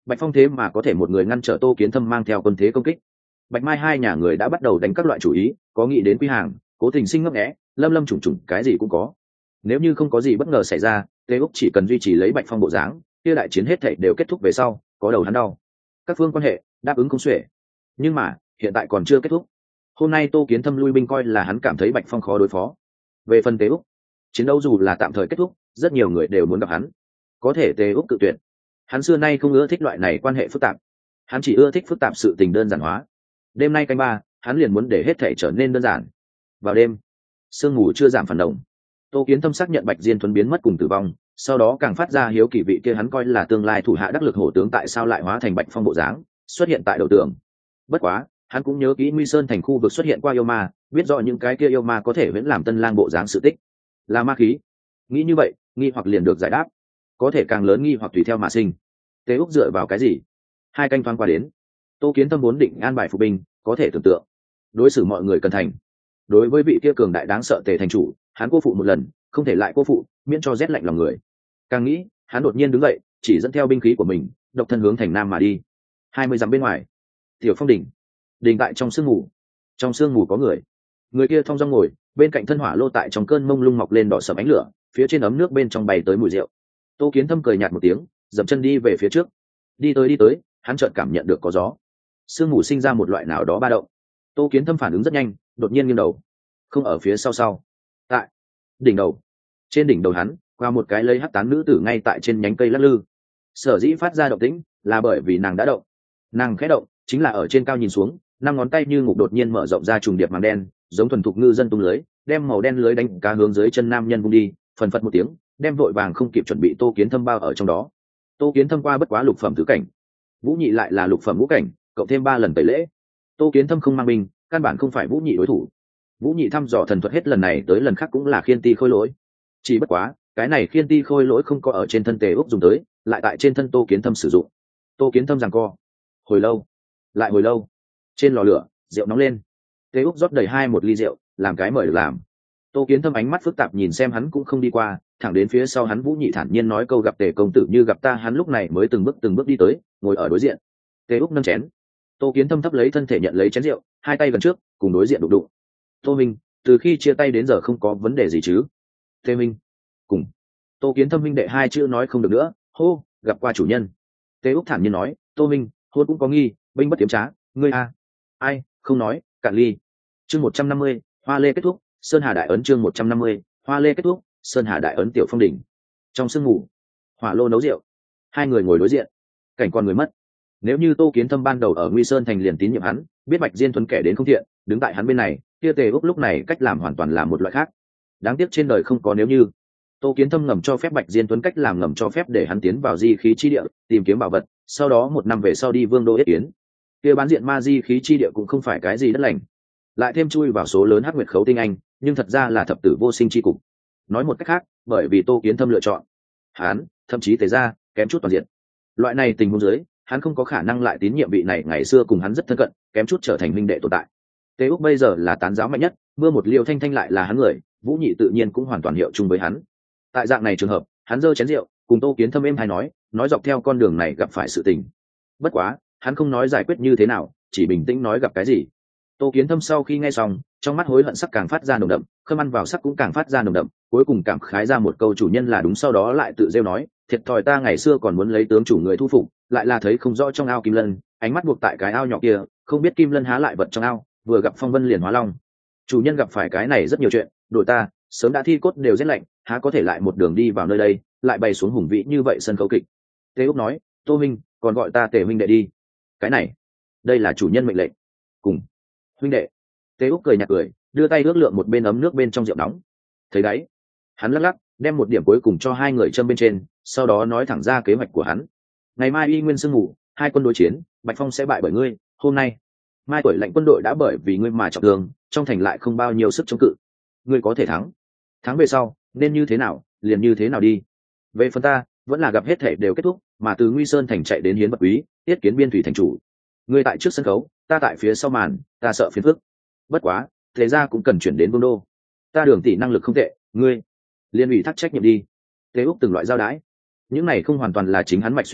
Bạch Phong thế mà có thể một người ngăn trở Tô Kiến Thâm mang theo quân thế công kích. Bạch Mai hai nhà người đã bắt đầu đánh các loại chủ ý, có nghĩ đến Quy Hàng, Cố Tình Sinh ngấp nghé, lâm lâm trùng trùng cái gì cũng có. Nếu như không có gì bất ngờ xảy ra, Tề Úc chỉ cần duy trì lấy Bạch Phong bộ dáng, kia đại chiến hết thảy đều kết thúc về sau, có đầu hắn đau. Các phương quan hệ đáp ứng không xuể, nhưng mà hiện tại còn chưa kết thúc. Hôm nay Tô Kiến Thâm lui binh coi là hắn cảm thấy Bạch Phong khó đối phó. Về phần Tề Úc, chiến đấu dù là tạm thời kết thúc, rất nhiều người đều muốn gặp hắn, có thể Tề Úc cự tuyệt. Hắn xưa nay không ưa thích loại này quan hệ phức tạp, hắn chỉ ưa thích phức tạp sự tình đơn giản hóa. Đêm nay canh ba, hắn liền muốn để hết thảy trở nên đơn giản. Vào đêm, sương mù chưa giảm phản động, Tô Kiến Thâm xác nhận Bạch Diên Thuấn biến mất cùng tử vong, sau đó càng phát ra hiếu kỳ vị kia hắn coi là tương lai thủ hạ đắc lực hổ tướng tại sao lại hóa thành Bạch Phong bộ dáng, xuất hiện tại đầu tường. Bất quá, hắn cũng nhớ kỹ Nguy Sơn thành khu vực xuất hiện qua yêu ma, biết rõ những cái kia yêu ma có thể vẫn làm Tân Lang bộ dáng sự tích, là ma khí. Nghĩ như vậy, nghi hoặc liền được giải đáp, có thể càng lớn nghi hoặc tùy theo mà sinh. Tề Úc dựa vào cái gì? Hai canh thoáng qua đến, Tô Kiến Thâm vốn định an bài phục binh, có thể tưởng tượng đối xử mọi người cần thành. Đối với vị kia cường đại đáng sợ Tề thành chủ, hắn cô phụ một lần, không thể lại cô phụ, miễn cho rét lạnh lòng người. Càng nghĩ, hắn đột nhiên đứng dậy, chỉ dẫn theo binh khí của mình, độc thân hướng thành nam mà đi. Hai mươi dặm bên ngoài, Tiểu Phong đỉnh, đỉnh tại trong sương mù. Trong sương mù có người, người kia thong dong ngồi, bên cạnh thân hỏa lô tại trong cơn mông lung mọc lên đỏ sẫm ánh lửa, phía trên ấm nước bên trong bay tới mùi rượu. Tô Kiến Thâm cười nhạt một tiếng, dậm chân đi về phía trước. Đi tới đi tới, hắn chợt cảm nhận được có gió, sương mù sinh ra một loại nào đó ba động. Tô Kiến Thâm phản ứng rất nhanh, đột nhiên nghiêng đầu, không ở phía sau sau, tại đỉnh đầu, trên đỉnh đầu hắn qua một cái lấy hắc tán nữ tử ngay tại trên nhánh cây lắc lư. Sở dĩ phát ra động tĩnh là bởi vì nàng đã động. Nàng khẽ động chính là ở trên cao nhìn xuống, năm ngón tay như ngục đột nhiên mở rộng ra trùng điệp màng đen, giống thuần thục ngư dân tung lưới, đem màu đen lưới đánh cá hướng dưới chân nam nhân vung đi, phần phật một tiếng, đem vội vàng không kịp chuẩn bị Tô Kiến Thâm bao ở trong đó. Tô Kiến Thâm qua bất quá lục phẩm tứ cảnh, Vũ Nhị lại là lục phẩm ngũ cảnh, cộng thêm ba lần tẩy lễ, Tô Kiến Thâm không mang binh, căn bản không phải Vũ Nhị đối thủ. Vũ Nhị thăm dò thần thuật hết lần này tới lần khác cũng là khiên ti khôi lỗi, chỉ bất quá cái này khiên ti khôi lỗi không có ở trên thân Tề Úc dùng tới, lại tại trên thân Tô Kiến Thâm sử dụng. Tô Kiến Thâm giằng co hồi lâu, lại hồi lâu. Trên lò lửa rượu nóng lên, Tề Úc rót đầy hai một ly rượu, làm cái mời được làm. Tô Kiến Thâm ánh mắt phức tạp nhìn xem hắn cũng không đi qua, thẳng đến phía sau hắn Vũ Nhị thản nhiên nói câu gặp Tề công tử như gặp ta, hắn lúc này mới từng bước từng bước đi tới, ngồi ở đối diện. Tề Úc nâng chén, Tô Kiến Thâm thấp lấy thân thể nhận lấy chén rượu, hai tay gần trước cùng đối diện đụng đụng. Tô minh, từ khi chia tay đến giờ không có vấn đề gì chứ? Tề minh, cùng. Tô Kiến Thâm minh đệ hai chữ nói không được nữa, hô, gặp qua chủ nhân. Tề Úc thản nhiên nói, Tô minh, hôn cũng có nghi, binh bất tiếm trá, ngươi a, ai, không nói, cạn ly. Chương một trăm năm mươi, hoa lê kết thúc, sơn hà đại ấn. Chương một trăm năm mươi, hoa lê kết thúc, sơn hà đại ấn. Tiểu Phong đỉnh, trong sương mù, hỏa lô nấu rượu, hai người ngồi đối diện, cảnh còn người mất. Nếu như Tô Kiến Thâm ban đầu ở Nguy Sơn thành liền tín nhiệm hắn, biết Bạch Diên Tuấn kẻ đến không thiện, đứng tại hắn bên này, kia Tề Úc lúc này cách làm hoàn toàn là một loại khác. Đáng tiếc trên đời không có nếu như. Tô Kiến Thâm ngầm cho phép Bạch Diên Tuấn cách làm ngầm cho phép để hắn tiến vào di khí chi địa, tìm kiếm bảo vật, sau đó một năm về sau đi Vương đô yết kiến. Kia bán diện ma di khí chi địa cũng không phải cái gì đất lành, lại thêm chui vào số lớn hắc nguyệt khấu tinh anh, nhưng thật ra là thập tử vô sinh chi cục. Nói một cách khác, bởi vì Tô Kiến Thâm lựa chọn hắn, thậm chí Tề ra kém chút toàn diện. Loại này tình huống dưới, hắn không có khả năng lại tín nhiệm vị này ngày xưa cùng hắn rất thân cận, kém chút trở thành huynh đệ tồn tại. Tề Úc bây giờ là tán giáo mạnh nhất, mưa một liều thanh thanh lại là hắn người, Vũ Nhị tự nhiên cũng hoàn toàn hiệu chung với hắn. Tại dạng này trường hợp, hắn giơ chén rượu, cùng Tô Kiến Thâm êm hay nói, nói dọc theo con đường này gặp phải sự tình. Bất quá, hắn không nói giải quyết như thế nào, chỉ bình tĩnh nói gặp cái gì. Tô Kiến Thâm sau khi nghe xong, trong mắt hối hận sắc càng phát ra nồng đậm, khâm ăn vào sắc cũng càng phát ra nồng đậm, cuối cùng cảm khái ra một câu chủ nhân là đúng, sau đó lại tự rêu nói, thiệt thòi ta ngày xưa còn muốn lấy tướng chủ người thu phục, lại là thấy không rõ trong ao kim lân, ánh mắt buộc tại cái ao nhỏ kia, không biết kim lân há lại vật trong ao, vừa gặp phong vân liền hóa long. Chủ nhân gặp phải cái này rất nhiều chuyện, đổi ta sớm đã thi cốt đều rét lạnh, há có thể lại một đường đi vào nơi đây, lại bày xuống hùng vĩ như vậy sân khấu kịch. Tề Úc nói, Tô minh, còn gọi ta Tề huynh đệ đi. Cái này, đây là chủ nhân mệnh lệnh. Cùng huynh đệ. Tề Úc cười nhạt cười, đưa tay ước lượng một bên ấm nước bên trong rượu nóng. Thấy đấy, hắn lắc lắc, đem một điểm cuối cùng cho hai người châm bên trên, sau đó nói thẳng ra kế hoạch của hắn. Ngày mai y nguyên sương ngủ, hai quân đối chiến, Bạch Phong sẽ bại bởi ngươi. Hôm nay, mai tuổi lệnh quân đội đã bởi vì ngươi mà trọng thương, trong thành lại không bao nhiêu sức chống cự. Ngươi có thể thắng. Thắng về sau, nên như thế nào, liền như thế nào đi. Về phần ta, vẫn là gặp hết thể đều kết thúc, mà từ Nguy Sơn thành chạy đến hiến vật quý, tiết kiến biên thủy thành chủ. Ngươi tại trước sân khấu, ta tại phía sau màn, ta sợ phiền phức. Bất quá, thế ra cũng cần chuyển đến Vương đô. Ta Đường tỷ năng lực không tệ, ngươi liên ủy thác trách nhiệm đi. Tề Úc từng loại giao đái, những này không hoàn toàn là chính hắn mạch suy nghĩ,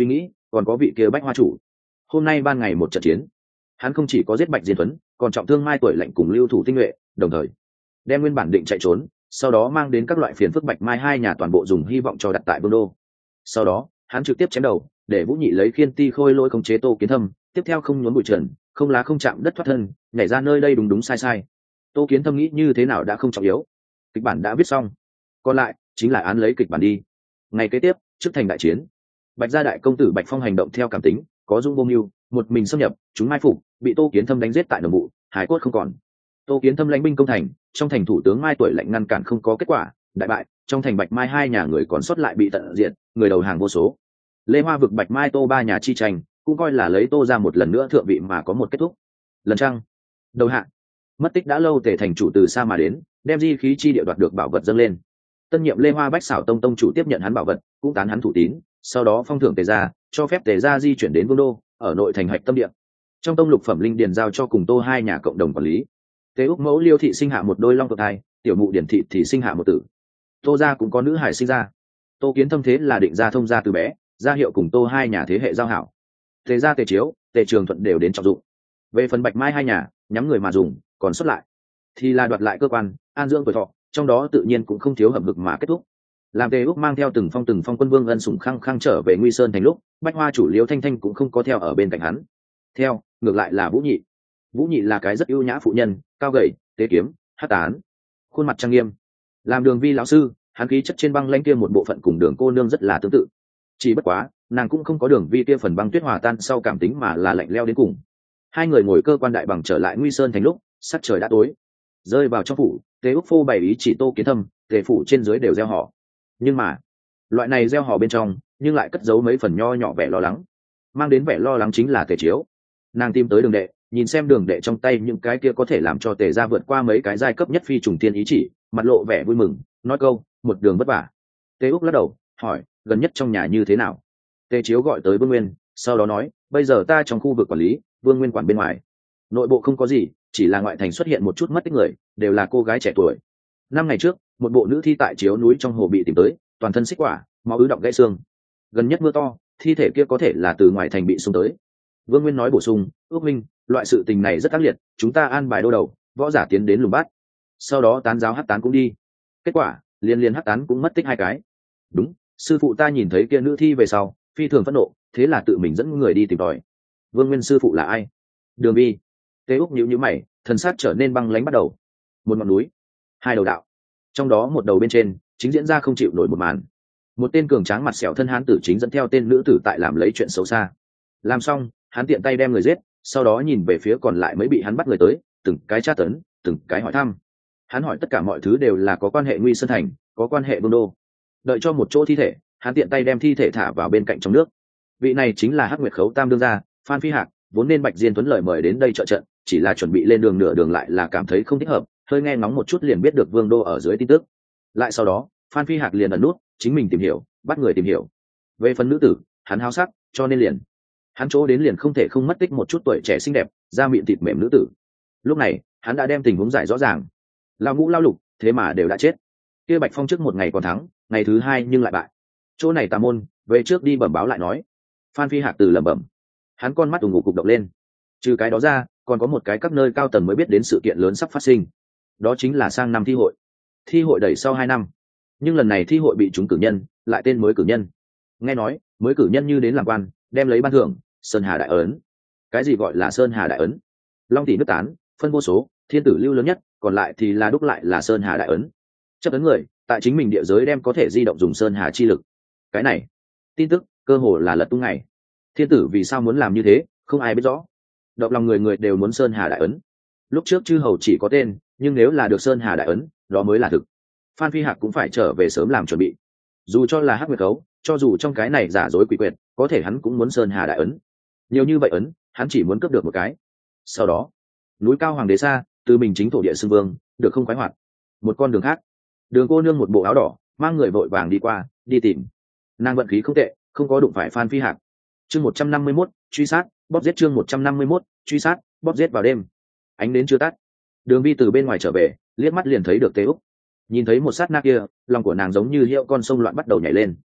còn có vị kia Bách Hoa chủ. Hôm nay ban ngày một trận chiến, hắn không chỉ có giết Bạch Diên Tuấn, còn trọng thương Mai Tuổi Lạnh cùng lưu thủ tinh nhuệ, đồng thời đem nguyên bản định chạy trốn, sau đó mang đến các loại phiền phức Bạch Mai hai nhà toàn bộ dùng hy vọng cho đặt tại Vương đô. Sau đó hắn trực tiếp chém đầu, để Vũ Nhị lấy Khiên Ti Khôi Lỗi khống chế Tô Kiến Thâm, tiếp theo không nhốn bụi trần, không lá không chạm đất thoát thân, nhảy ra nơi đây đúng đúng sai sai. Tô Kiến Thâm nghĩ như thế nào đã không trọng yếu, kịch bản đã viết xong, còn lại chính là án lấy kịch bản đi. Ngày kế tiếp, trước thành đại chiến, Bạch gia đại công tử Bạch Phong hành động theo cảm tính, có dung vô mưu, một mình xâm nhập, chúng mai phục, bị Tô Kiến Thâm đánh giết tại đồng vụ, hải cốt không còn. Tô Kiến Thâm lãnh binh công thành, trong thành thủ tướng Mai Tuổi Lạnh ngăn cản không có kết quả, đại bại, trong thành Bạch Mai hai nhà người còn sót lại bị tận diệt, người đầu hàng vô số. Lê Hoa vực Bạch Mai Tô ba nhà chi tranh, cũng coi là lấy Tô ra một lần nữa thượng vị mà có một kết thúc. Lần trăng đầu hạ, mất tích đã lâu Tề thành chủ từ xa mà đến, đem di khí chi địa đoạt được bảo vật dâng lên. Tân nhiệm Lê Hoa Bách Xảo Tông tông chủ tiếp nhận hắn bảo vật, cũng tán hắn thủ tín, sau đó phong thưởng Tề gia, cho phép Tề gia di chuyển đến Vương đô, ở nội thành hạch tâm địa. Trong tông lục phẩm linh điền giao cho cùng Tô hai nhà cộng đồng quản lý. Tề Úc mẫu Liêu thị sinh hạ một đôi long phượng thai, tiểu mụ Điển thị thì sinh hạ một tử. Tô gia cũng có nữ hải sinh ra. Tô Kiến Thâm thế là định ra thông gia từ bé, gia hiệu cùng Tô hai nhà thế hệ giao hảo. Tề gia Tề Chiếu, Tề Trường Thuận đều đến trọng dụng. Về phần Bạch Mai hai nhà, nhắm người mà dùng, còn xuất lại thì là đoạt lại cơ quan, an dưỡng tuổi thọ, trong đó tự nhiên cũng không thiếu hầm hực mà kết thúc. Làm Tề Úc mang theo từng phong từng phong quân vương ân sủng khăng khăng trở về Nguy Sơn thành lúc, Bách Hoa chủ Liêu Thanh Thanh cũng không có theo ở bên cạnh hắn. Theo, ngược lại là Vũ Nhị. Vũ Nhị là cái rất ưu nhã phụ nhân, cao gầy, tế kiếm, hát tán, khuôn mặt trang nghiêm. Làm Đường Vi lão sư, hắn khí chất trên băng lãnh kia một bộ phận cùng Đường cô nương rất là tương tự. Chỉ bất quá, nàng cũng không có Đường Vi kia phần băng tuyết hòa tan sau cảm tính mà là lạnh leo đến cùng. Hai người ngồi cơ quan đại bằng trở lại Nguy Sơn thành lúc, sắc trời đã tối. Rơi vào trong phủ, Tề Úc phô bày ý chỉ Tô Kiến Thâm, Tề phủ trên dưới đều gieo họ. Nhưng mà, loại này gieo họ bên trong, nhưng lại cất giấu mấy phần nho nhỏ vẻ lo lắng. Mang đến vẻ lo lắng chính là Tề Chiếu. Nàng tìm tới Đường đệ, nhìn xem Đường đệ trong tay những cái kia có thể làm cho Tề gia vượt qua mấy cái giai cấp nhất phi trùng thiên ý chỉ, mặt lộ vẻ vui mừng, nói câu, một đường vất vả. Tề Úc lắc đầu, hỏi, gần nhất trong nhà như thế nào? Tề Chiếu gọi tới Vương Nguyên, sau đó nói, bây giờ ta trong khu vực quản lý, Vương Nguyên quản bên ngoài. Nội bộ không có gì, chỉ là ngoại thành xuất hiện một chút mất tích người, đều là cô gái trẻ tuổi. Năm ngày trước, một bộ nữ thi tại chiếu núi trong hồ bị tìm tới, toàn thân xích quả, máu ứ động gãy xương. Gần nhất mưa to, thi thể kia có thể là từ ngoài thành bị xung tới. Vương Nguyên nói bổ sung, ước minh, loại sự tình này rất ác liệt, chúng ta an bài đô đầu, võ giả tiến đến lùng bắt. Sau đó tán giáo hắc tán cũng đi. Kết quả, liên liên hắc tán cũng mất tích hai cái. Đúng, sư phụ ta nhìn thấy kia nữ thi về sau, phi thường phẫn nộ, thế là tự mình dẫn người đi tìm tòi. Vương Nguyên sư phụ là ai? Đường Vi. Tề Úc nhíu nhíu mày, thần sắc trở nên băng lãnh bắt đầu. Một ngọn núi, hai đầu đạo, trong đó một đầu bên trên chính diễn ra không chịu nổi một màn. Một tên cường tráng mặt sẹo thân hán tử chính dẫn theo tên nữ tử tại làm lấy chuyện xấu xa. Làm xong, hắn tiện tay đem người giết, sau đó nhìn về phía còn lại mới bị hắn bắt người tới, từng cái tra tấn, từng cái hỏi thăm. Hắn hỏi tất cả mọi thứ đều là có quan hệ Nguy Sơn thành, có quan hệ Vương đô. Đợi cho một chỗ thi thể, hắn tiện tay đem thi thể thả vào bên cạnh trong nước. Vị này chính là Hắc Nguyệt Khấu Tam đương gia, Phan Phi Hạc, vốn nên Bạch Diên Tuấn lời mời đến đây trợ trận, chỉ là chuẩn bị lên đường nửa đường lại là cảm thấy không thích hợp, hơi nghe ngóng một chút liền biết được Vương đô ở dưới tin tức. Lại sau đó, Phan Phi Hạc liền ẩn nút, chính mình tìm hiểu, bắt người tìm hiểu. Về phần nữ tử, hắn háo sắc, cho nên liền hắn chỗ đến liền không thể không mất tích một chút tuổi trẻ xinh đẹp, da miệng thịt mềm nữ tử. Lúc này, hắn đã đem tình huống giải rõ ràng. Lao Ngũ Lao Lục, thế mà đều đã chết. Kia Bạch Phong trước một ngày còn thắng, ngày thứ hai nhưng lại bại. Chỗ này tà môn, về trước đi bẩm báo lại nói. Phan Phi Hạc từ lẩm bẩm, hắn con mắt ù ngục cục động lên. Trừ cái đó ra, còn có một cái các nơi cao tầng mới biết đến sự kiện lớn sắp phát sinh. Đó chính là sang năm thi hội. Thi hội đẩy sau hai năm, nhưng lần này thi hội bị trúng cử nhân, lại tên mới cử nhân. Nghe nói, mới cử nhân như đến làm quan, đem lấy ban thưởng Sơn Hà đại ấn. Cái gì gọi là Sơn Hà đại ấn? Long tỷ nước tán, phân vô số, thiên tử lưu lớn nhất, còn lại thì là đúc lại là Sơn Hà đại ấn. Chấp ấn người, tại chính mình địa giới đem có thể di động dùng Sơn Hà chi lực. Cái này, tin tức cơ hồ là lật tung ngày. Thiên tử vì sao muốn làm như thế, không ai biết rõ. Động lòng người người đều muốn Sơn Hà đại ấn. Lúc trước chư hầu chỉ có tên, nhưng nếu là được Sơn Hà đại ấn, đó mới là thực. Phan Phi Hạc cũng phải trở về sớm làm chuẩn bị. Dù cho là Hắc Nguyệt Cấu, cho dù trong cái này giả dối quỷ quyệt, có thể hắn cũng muốn Sơn Hà đại ấn. Nhiều như vậy ấn, hắn chỉ muốn cướp được một cái. Sau đó, núi cao hoàng đế xa, từ mình chính thổ địa xưng vương, được không khoái hoạt. Một con đường khác, Đường cô nương một bộ áo đỏ, mang người vội vàng đi qua, đi tìm. Nàng vận khí không tệ, không có đụng phải Phan Phi Hạc. Chương một trăm năm mươi mốt, truy sát, bóp giết chương một trăm năm mươi mốt, truy sát, bóp giết vào đêm. Ánh đến chưa tắt. Đường Vi từ bên ngoài trở về, liếc mắt liền thấy được Tề Úc. Nhìn thấy một sát na kia, lòng của nàng giống như hiệu con sông loạn bắt đầu nhảy lên.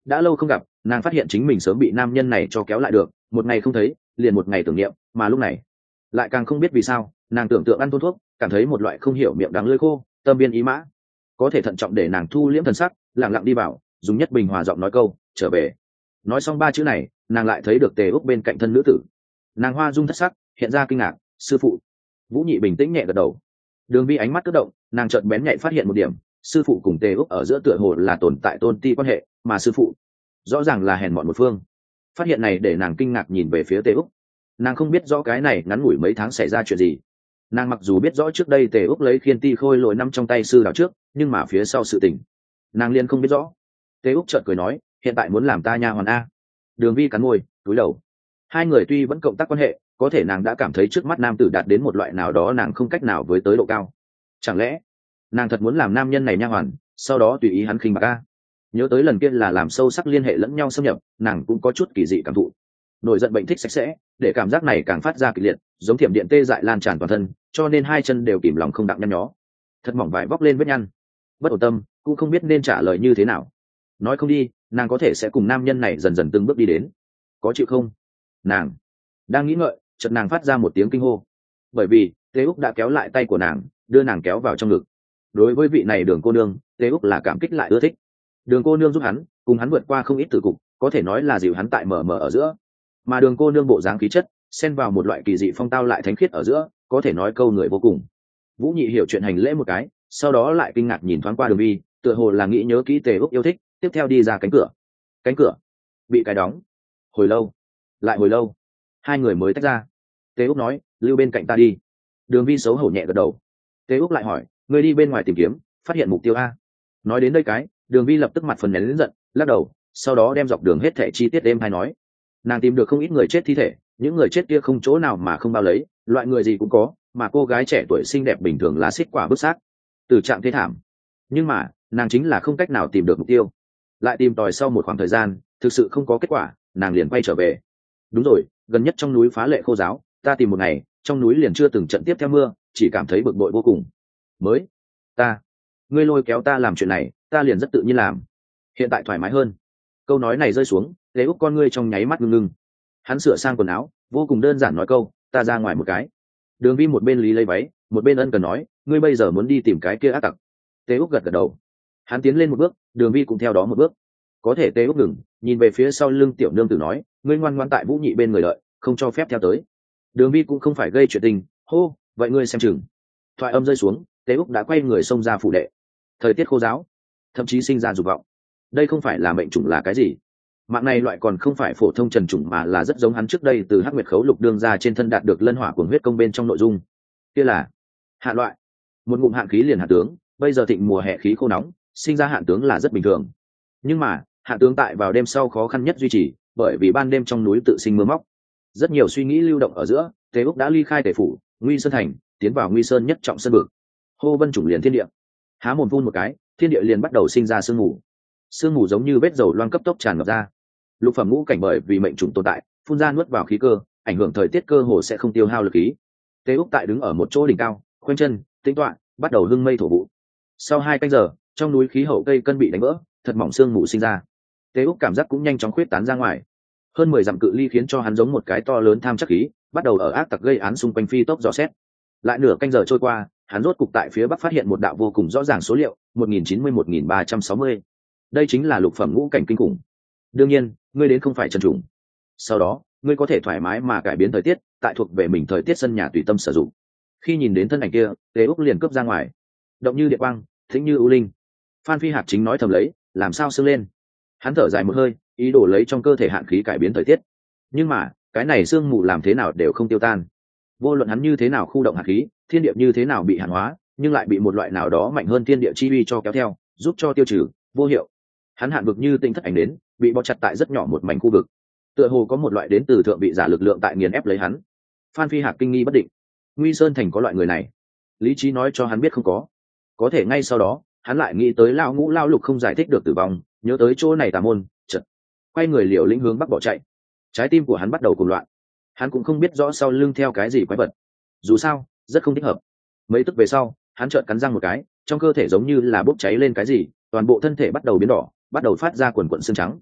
đã lâu không gặp, nàng phát hiện chính mình sớm bị nam nhân này cho kéo lại được, một ngày không thấy liền một ngày tưởng niệm, mà lúc này lại càng không biết vì sao nàng tưởng tượng ăn thôn thuốc, cảm thấy một loại không hiểu miệng đắng lưỡi khô, tâm biên ý mã. Có thể thận trọng để nàng thu liễm thần sắc, lặng lặng đi vào, dùng nhất bình hòa giọng nói câu trở về. Nói xong ba chữ này, nàng lại thấy được Tề Úc bên cạnh thân nữ tử. Nàng hoa dung thất sắc, hiện ra kinh ngạc. Sư phụ. Vũ Nhị bình tĩnh nhẹ gật đầu. Đường Vi ánh mắt cất động, nàng chợt bén nhạy phát hiện một điểm, sư phụ cùng Tề Úc ở giữa tựa hồ là tồn tại tôn ti quan hệ, mà sư phụ rõ ràng là hèn mọn một phương. Phát hiện này để nàng kinh ngạc nhìn về phía Tề Úc. Nàng không biết rõ cái này ngắn ngủi mấy tháng xảy ra chuyện gì. Nàng mặc dù biết rõ trước đây Tề Úc lấy khiên ti khôi lội năm trong tay sư đào trước, nhưng mà phía sau sự tình nàng liên không biết rõ. Tề Úc chợt cười nói, hiện tại muốn làm ta nha hoàn a. Đường Vi cắn môi, cúi đầu. Hai người tuy vẫn cộng tác quan hệ, có thể nàng đã cảm thấy trước mắt nam tử đạt đến một loại nào đó nàng không cách nào với tới độ cao. Chẳng lẽ nàng thật muốn làm nam nhân này nha hoàn, sau đó tùy ý hắn khinh bạc a? Nhớ tới lần kia là làm sâu sắc liên hệ lẫn nhau xâm nhập, nàng cũng có chút kỳ dị cảm thụ. Nổi giận bệnh thích sạch sẽ, để cảm giác này càng phát ra kịch liệt, giống thiểm điện tê dại lan tràn toàn thân, cho nên hai chân đều kìm lòng không đặng nhăn nhó. Thật mỏng vải vóc lên vết nhăn. Bất ổn tâm, cũng không biết nên trả lời như thế nào. Nói không đi, nàng có thể sẽ cùng nam nhân này dần dần từng bước đi đến. Có chịu không? Nàng đang nghĩ ngợi, chợt nàng phát ra một tiếng kinh hô. Bởi vì Tề Úc đã kéo lại tay của nàng, đưa nàng kéo vào trong ngực. Đối với vị này Đường cô nương, Tề Úc là cảm kích lại ưa thích. Đường cô nương giúp hắn, cùng hắn vượt qua không ít tử cục, có thể nói là dịu hắn tại mờ mờ ở giữa. Mà Đường cô nương bộ dáng khí chất, xen vào một loại kỳ dị phong tao lại thánh khiết ở giữa, có thể nói câu người vô cùng. Vũ Nhị hiểu chuyện hành lễ một cái, sau đó lại kinh ngạc nhìn thoáng qua Đường Vi, tựa hồ là nghĩ nhớ kỹ Tề Úc yêu thích, tiếp theo đi ra cánh cửa. Cánh cửa bị cái đóng. Hồi lâu, lại hồi lâu, hai người mới tách ra. Tề Úc nói, lưu bên cạnh ta đi. Đường Vi xấu hổ nhẹ gật đầu. Tề Úc lại hỏi, người đi bên ngoài tìm kiếm, phát hiện mục tiêu a? Nói đến đây cái, Đường Vi lập tức mặt phần nén lớn giận, lắc đầu, sau đó đem dọc đường hết thảy chi tiết đêm hay nói. Nàng tìm được không ít người chết thi thể, những người chết kia không chỗ nào mà không bao lấy, loại người gì cũng có, mà cô gái trẻ tuổi xinh đẹp bình thường là xích quả bức xác, từ trạng thế thảm. Nhưng mà nàng chính là không cách nào tìm được mục tiêu. Lại tìm tòi sau một khoảng thời gian, thực sự không có kết quả, nàng liền quay trở về. Đúng rồi, gần nhất trong núi phá lệ khô giáo, ta tìm một ngày, trong núi liền chưa từng trận tiếp theo mưa, chỉ cảm thấy bực bội vô cùng. Mới ta ngươi lôi kéo ta làm chuyện này, ta liền rất tự nhiên làm, hiện tại thoải mái hơn. Câu nói này rơi xuống, Lê Úc con ngươi trong nháy mắt ngưng ngưng. Hắn sửa sang quần áo, vô cùng đơn giản nói câu, ta ra ngoài một cái. Đường Vi một bên lý lấy váy, một bên ân cần nói, ngươi bây giờ muốn đi tìm cái kia ác tặc. Tê Úc gật gật đầu. Hắn tiến lên một bước, Đường Vi cũng theo đó một bước. Có thể Tê Úc ngừng, nhìn về phía sau lưng tiểu nương tử nói, ngươi ngoan ngoãn tại Vũ Nhị bên người đợi, không cho phép theo tới. Đường Vi cũng không phải gây chuyện tình, hô, vậy ngươi xem chừng. Thoại âm rơi xuống, Tê Úc đã quay người xông ra phủ đệ. Thời tiết khô giáo, thậm chí sinh ra dục vọng. Đây không phải là mệnh chủng là cái gì? Mạng này loại còn không phải phổ thông trần chủng mà là rất giống hắn trước đây từ Hắc Nguyệt Khấu Lục đương ra trên thân đạt được lân hỏa cuồng huyết công bên trong nội dung. Kia là hạn loại, một ngụm hạn khí liền hạn tướng, bây giờ thịnh mùa hè khí khô nóng, sinh ra hạn tướng là rất bình thường. Nhưng mà, hạn tướng tại vào đêm sau khó khăn nhất duy trì, bởi vì ban đêm trong núi tự sinh mưa móc. Rất nhiều suy nghĩ lưu động ở giữa, Tề Úc đã ly khai Tề phủ, Nguy Sơn thành, tiến vào Nguy Sơn nhất trọng sơn vực. Hô Vân chủng liền thiên địa. Há mồm phun một cái, thiên địa liền bắt đầu sinh ra sương mù. Sương mù giống như vết dầu loang cấp tốc tràn ngập ra. Lục phẩm ngũ cảnh bởi vì mệnh chủng tồn tại, phun ra nuốt vào khí cơ, ảnh hưởng thời tiết cơ hồ sẽ không tiêu hao lực khí. Tề Úc tại đứng ở một chỗ đỉnh cao, khoanh chân, tĩnh tọa, bắt đầu hưng mây thổ vụ. Sau hai canh giờ, trong núi khí hậu cây cân bị đánh vỡ, thật mỏng sương mù sinh ra. Tề Úc cảm giác cũng nhanh chóng khuyết tán ra ngoài. Hơn mười dặm cự ly khiến cho hắn giống một cái to lớn tham chắc khí, bắt đầu ở ác tặc gây án xung quanh phi tốc dò xét. Lại nửa canh giờ trôi qua, hắn rốt cục tại phía bắc phát hiện một đạo vô cùng rõ ràng số liệu, một nghìn chín mươi một nghìn ba trăm sáu mươi. Đây chính là lục phẩm ngũ cảnh kinh khủng. Đương nhiên, ngươi đến không phải chân trùng. Sau đó, ngươi có thể thoải mái mà cải biến thời tiết, tại thuộc về mình thời tiết sân nhà tùy tâm sử dụng. Khi nhìn đến thân ảnh kia, Tề Úc liền cướp ra ngoài. Động như địa quang, thính như ưu linh. Phan Phi Hạc chính nói thầm lấy, làm sao sương lên. Hắn thở dài một hơi, ý đồ lấy trong cơ thể hạn khí cải biến thời tiết. Nhưng mà, cái này sương mù làm thế nào đều không tiêu tan. Vô luận hắn như thế nào khu động hạt khí, thiên địa như thế nào bị hạn hóa, nhưng lại bị một loại nào đó mạnh hơn thiên địa chi uy cho kéo theo, giúp cho tiêu trừ, vô hiệu. Hắn hạn vực như tinh thất ảnh đến, bị bó chặt tại rất nhỏ một mảnh khu vực. Tựa hồ có một loại đến từ thượng vị giả lực lượng tại nghiền ép lấy hắn. Phan Phi Hạc kinh nghi bất định. Nguy Sơn thành có loại người này, lý trí nói cho hắn biết không có. Có thể ngay sau đó, hắn lại nghĩ tới lão ngũ lao lục không giải thích được tử vong, nhớ tới chỗ này tà môn, chợt quay người liều lĩnh hướng bắc bỏ chạy. Trái tim của hắn bắt đầu cuồng loạn. Hắn cũng không biết rõ sau lưng theo cái gì quái vật. Dù sao, rất không thích hợp. Mấy tức về sau, hắn chợt cắn răng một cái, trong cơ thể giống như là bốc cháy lên cái gì, toàn bộ thân thể bắt đầu biến đỏ, bắt đầu phát ra quần quần xương trắng.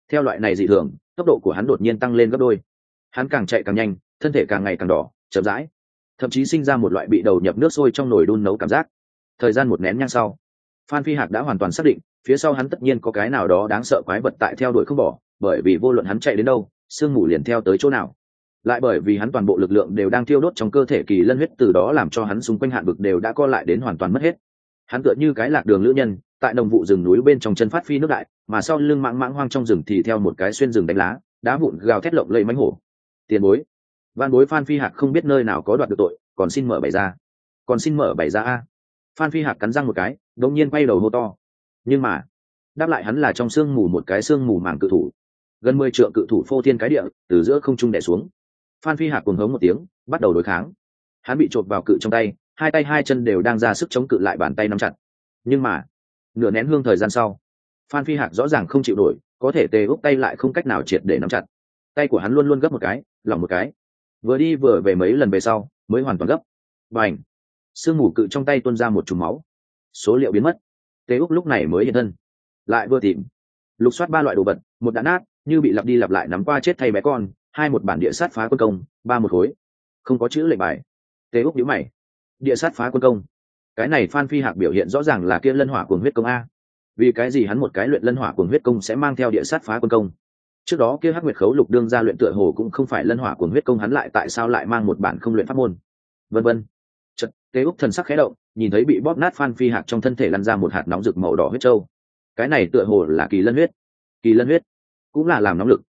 Theo loại này dị thường, tốc độ của hắn đột nhiên tăng lên gấp đôi. Hắn càng chạy càng nhanh, thân thể càng ngày càng đỏ, chậm rãi, thậm chí sinh ra một loại bị đầu nhập nước sôi trong nồi đun nấu cảm giác. Thời gian một nén nhang sau, Phan Phi Hạc đã hoàn toàn xác định, phía sau hắn tất nhiên có cái nào đó đáng sợ quái vật tại theo đuổi không bỏ, bởi vì vô luận hắn chạy đến đâu, sương mù liền theo tới chỗ nào. Lại bởi vì hắn toàn bộ lực lượng đều đang thiêu đốt trong cơ thể kỳ lân huyết, từ đó làm cho hắn xung quanh hạn vực đều đã co lại đến hoàn toàn mất hết. Hắn tựa như cái lạc đường lữ nhân, tại đồng vụ rừng núi bên trong chân phát phi nước đại, mà sau lưng mãng mãng hoang trong rừng thì theo một cái xuyên rừng đánh lá, đá vụn gào thét lộng lẫy mãnh hổ. Tiền bối, van bối Phan Phi Hạc không biết nơi nào có đoạt được tội, còn xin mở bày ra, còn xin mở bày ra a. Phan Phi Hạc cắn răng một cái, đột nhiên quay đầu hô to. Nhưng mà, đáp lại hắn là trong sương mù một cái sương mù màng cự thủ, gần mười trượng cự thủ phô thiên cái địa, từ giữa không trung đè xuống. Phan Phi Hạc cuồng hống một tiếng, bắt đầu đối kháng. Hắn bị chộp vào cự trong tay, hai tay hai chân đều đang ra sức chống cự lại, bàn tay nắm chặt. Nhưng mà, nửa nén hương thời gian sau, Phan Phi Hạc rõ ràng không chịu nổi, có thể tê úp tay lại không cách nào triệt để nắm chặt. Tay của hắn luôn luôn gấp một cái, lỏng một cái, vừa đi vừa về mấy lần về sau, mới hoàn toàn gấp. Bành! Sương mù cự trong tay tuôn ra một chùm máu. Số liệu biến mất. Tê úp lúc này mới hiện thân. Lại vừa tìm, lục soát ba loại đồ vật, một đã nát, như bị lặp đi lặp lại nắm qua chết thay bé con, hai một bản địa sát phá quân công, ba một khối, không có chữ lệnh bài. Tê úp nhíu mày. Địa sát phá quân công, cái này Phan Phi Hạc biểu hiện rõ ràng là kia lân hỏa cuồng huyết công a. Vì cái gì hắn một cái luyện lân hỏa cuồng huyết công sẽ mang theo địa sát phá quân công? Trước đó kia Hắc Nguyệt Khấu Lục đương ra luyện tựa hồ cũng không phải lân hỏa cuồng huyết công, hắn lại tại sao lại mang một bản không luyện pháp môn? Vân vân. Chợt, Tế Úc thần sắc khẽ động, nhìn thấy bị bóp nát Phan Phi Hạc trong thân thể lăn ra một hạt nóng rực màu đỏ huyết châu. Cái này tựa hồ là kỳ lân huyết. Kỳ lân huyết cũng là làm nóng lực,